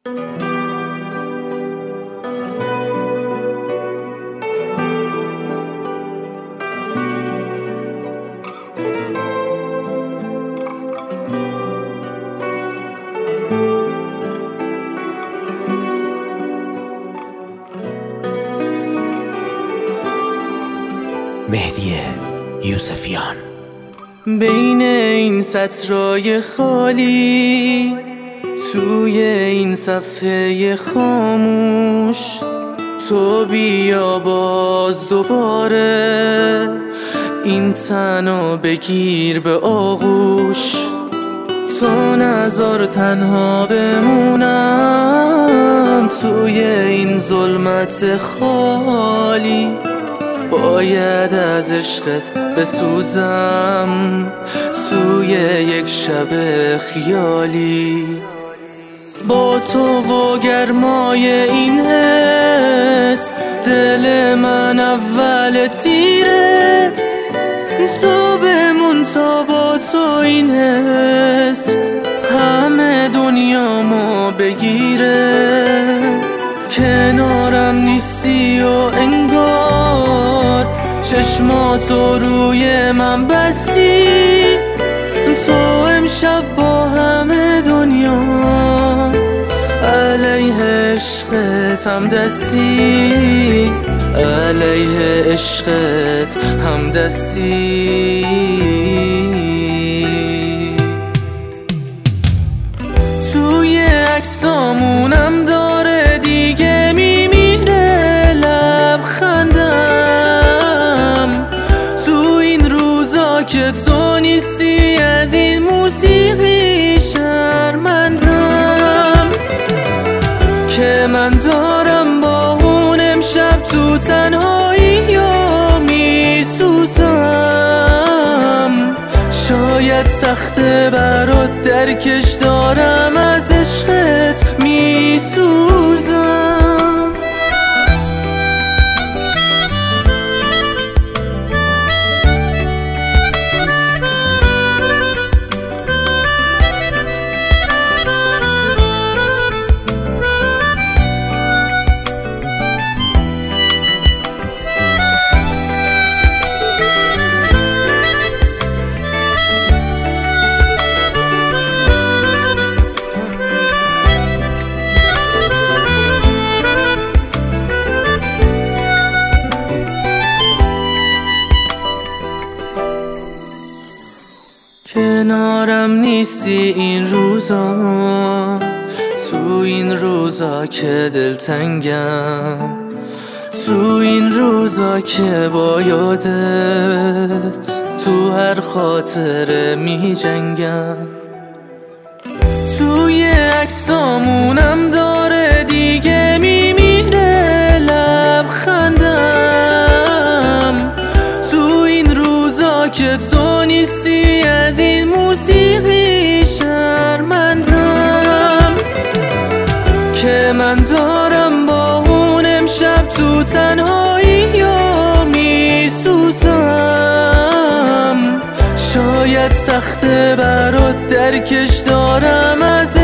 مهدی یوسفیان. بین این سطرهای خالی، توی این صفحه خاموش، تو بیا باز دوباره این تنو بگیر به آغوش. تو نذار تنها بمونم توی این ظلمت خالی، باید از عشقت بسوزم توی یک شب خیالی. با تو و گرمای این حس دل من اول تیره، تو بمون تا با تو این حس همه دنیامو بگیره. کنارم نیستی و انگار چشماتو روی من بستی، تو امشب با همه دنیا علیه عشقت همدستی، علیه عشقت همدستی. توی عکسامونم داره دیگه میمیره لبخندم، تو این روزا که تو نیستی از این موسیقی شرمندم، که من دارم با اون امشب تو تنهایی یا میسوزم. شاید سخته برات درکش، دارم از عشقت میسوزم. کنارم نیستی این روزا، تو این روزا که دلتنگم، تو این روزا که با یادت تو هر خاطره می جنگم. توی عکسامونم داره دیگه میمیره لبخندم، تو این روزا که تو نیستی از این موسیقی شرمندم، که من دارم با اون امشب تو تنهایی یا میسوزم. شاید سخته برات درکش، دارم از